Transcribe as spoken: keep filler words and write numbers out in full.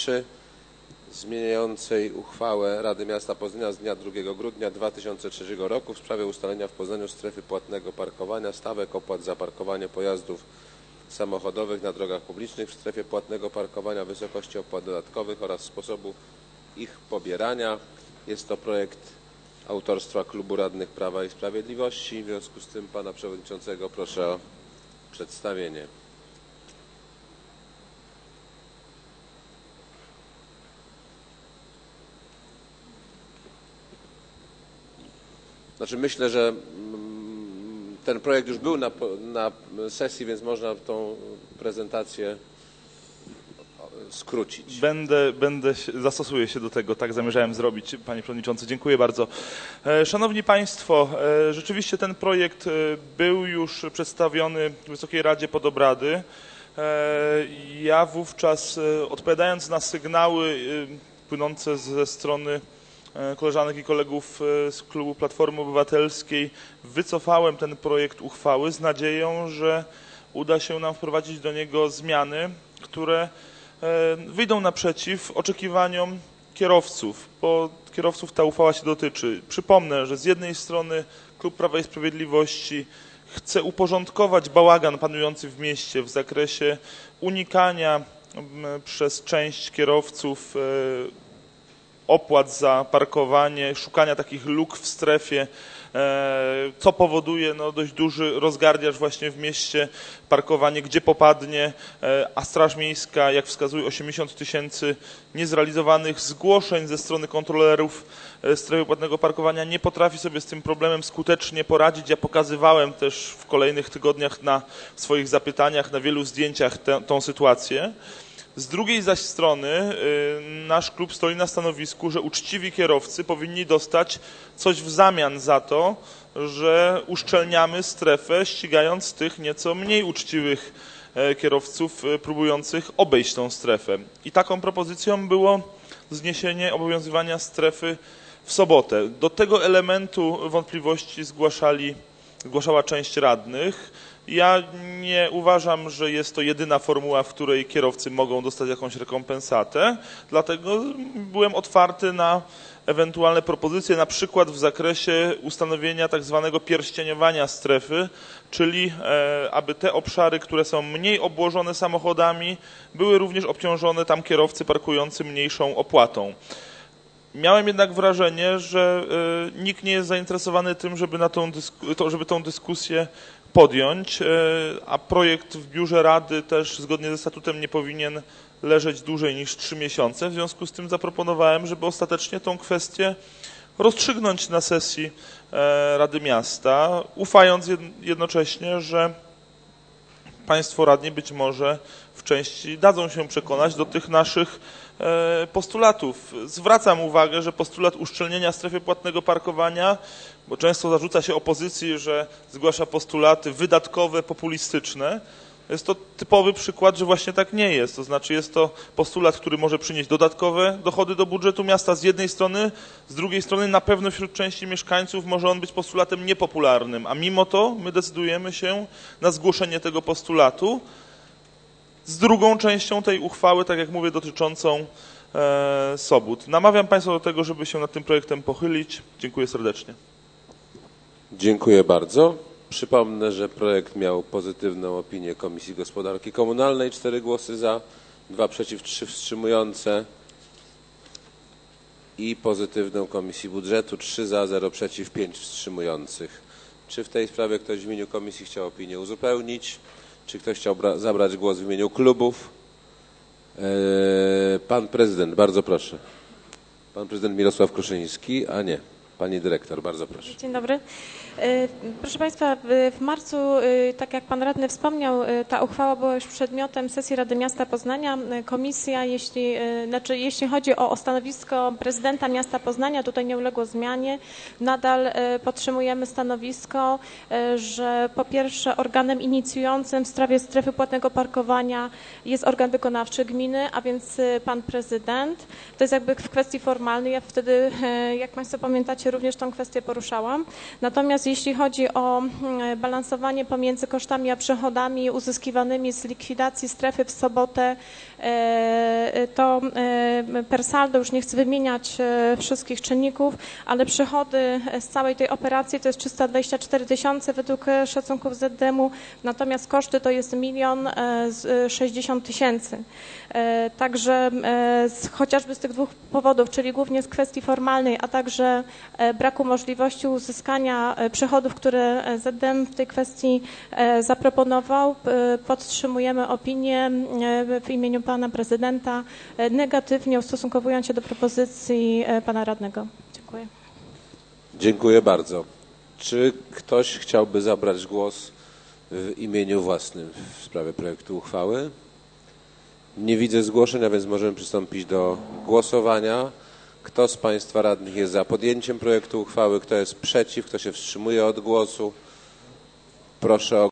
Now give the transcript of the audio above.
trzy zmieniającej uchwałę Rady Miasta Poznania z dnia drugiego grudnia dwa tysiące trzeciego roku w sprawie ustalenia w Poznaniu strefy płatnego parkowania, stawek opłat za parkowanie pojazdów samochodowych na drogach publicznych w strefie płatnego parkowania, wysokości opłat dodatkowych oraz sposobu ich pobierania. Jest to projekt autorstwa Klubu Radnych Prawa i Sprawiedliwości. W związku z tym pana przewodniczącego proszę o przedstawienie. Znaczy myślę, że ten projekt już był na, na sesji, więc można tą prezentację skrócić. Będę, będę zastosuję się do tego, tak zamierzałem zrobić, panie przewodniczący. Dziękuję bardzo. Szanowni państwo, rzeczywiście ten projekt był już przedstawiony w Wysokiej Radzie pod obrady. Ja wówczas, odpowiadając na sygnały płynące ze strony koleżanek i kolegów z klubu Platformy Obywatelskiej, wycofałem ten projekt uchwały z nadzieją, że uda się nam wprowadzić do niego zmiany, które wyjdą naprzeciw oczekiwaniom kierowców, bo kierowców ta uchwała się dotyczy. Przypomnę, że z jednej strony Klub Prawa i Sprawiedliwości chce uporządkować bałagan panujący w mieście w zakresie unikania przez część kierowców opłat za parkowanie, szukania takich luk w strefie, co powoduje no, dość duży rozgardiaż właśnie w mieście, parkowanie gdzie popadnie, a Straż Miejska, jak wskazuje, osiemdziesiąt tysięcy niezrealizowanych zgłoszeń ze strony kontrolerów strefy płatnego parkowania, nie potrafi sobie z tym problemem skutecznie poradzić. Ja pokazywałem też w kolejnych tygodniach na swoich zapytaniach, na wielu zdjęciach tę, tą sytuację. Z drugiej zaś strony nasz klub stoi na stanowisku, że uczciwi kierowcy powinni dostać coś w zamian za to, że uszczelniamy strefę, ścigając tych nieco mniej uczciwych kierowców próbujących obejść tą strefę. I taką propozycją było zniesienie obowiązywania strefy w sobotę. Do tego elementu wątpliwości zgłaszali, zgłaszała część radnych. Ja nie uważam, że jest to jedyna formuła, w której kierowcy mogą dostać jakąś rekompensatę, dlatego byłem otwarty na ewentualne propozycje, na przykład w zakresie ustanowienia tak zwanego pierścieniowania strefy, czyli e, aby te obszary, które są mniej obłożone samochodami, były również obciążone tam kierowcy parkujący mniejszą opłatą. Miałem jednak wrażenie, że y, nikt nie jest zainteresowany tym, żeby, na tą, to, żeby tą dyskusję podjąć, y, a projekt w biurze Rady też zgodnie ze statutem nie powinien leżeć dłużej niż trzy miesiące. W związku z tym zaproponowałem, żeby ostatecznie tą kwestię rozstrzygnąć na sesji y, Rady Miasta, ufając jednocześnie, że państwo radni być może w części dadzą się przekonać do tych naszych postulatów. Zwracam uwagę, że postulat uszczelnienia strefy płatnego parkowania, bo często zarzuca się opozycji, że zgłasza postulaty wydatkowe, populistyczne. Jest to typowy przykład, że właśnie tak nie jest. To znaczy jest to postulat, który może przynieść dodatkowe dochody do budżetu miasta z jednej strony, z drugiej strony na pewno wśród części mieszkańców może on być postulatem niepopularnym, a mimo to my decydujemy się na zgłoszenie tego postulatu z drugą częścią tej uchwały, tak jak mówię, dotyczącą e, sobót. Namawiam państwa do tego, żeby się nad tym projektem pochylić. Dziękuję serdecznie. Dziękuję bardzo. Przypomnę, że projekt miał pozytywną opinię Komisji Gospodarki Komunalnej, cztery głosy za, dwa przeciw, trzy wstrzymujące i pozytywną Komisji Budżetu, trzy za, zero przeciw, pięć wstrzymujących. Czy w tej sprawie ktoś w imieniu komisji chciał opinię uzupełnić? Czy ktoś chciał zabrać głos w imieniu klubów? Eee, pan prezydent, bardzo proszę. Pan prezydent Mirosław Kruszyński, a nie. Pani dyrektor, bardzo proszę. Dzień dobry. Proszę Państwa, w marcu, tak jak Pan Radny wspomniał, ta uchwała była już przedmiotem sesji Rady Miasta Poznania. Komisja, jeśli, znaczy, jeśli chodzi o, o stanowisko prezydenta miasta Poznania, tutaj nie uległo zmianie. Nadal podtrzymujemy stanowisko, że po pierwsze organem inicjującym w sprawie strefy płatnego parkowania jest organ wykonawczy gminy, a więc Pan prezydent. To jest jakby w kwestii formalnej. Ja wtedy, jak Państwo pamiętacie, komisji również tą kwestię poruszałam. Natomiast jeśli chodzi o balansowanie pomiędzy kosztami a przychodami uzyskiwanymi z likwidacji strefy w sobotę, to per saldo już nie chcę wymieniać wszystkich czynników, ale przychody z całej tej operacji to jest trzysta dwadzieścia cztery tysiące według szacunków Z D M-u, natomiast koszty to jest milion sześćdziesiąt tysięcy. Także z, chociażby z tych dwóch powodów, czyli głównie z kwestii formalnej, a także braku możliwości uzyskania przychodów, które Z D M w tej kwestii zaproponował, podtrzymujemy opinię w imieniu pana prezydenta, negatywnie ustosunkowując się do propozycji pana radnego. Dziękuję. Dziękuję bardzo. Czy ktoś chciałby zabrać głos w imieniu własnym w sprawie projektu uchwały? Nie widzę zgłoszeń, a więc możemy przystąpić do głosowania. Kto z państwa radnych jest za podjęciem projektu uchwały? Kto jest przeciw? Kto się wstrzymuje od głosu? Proszę o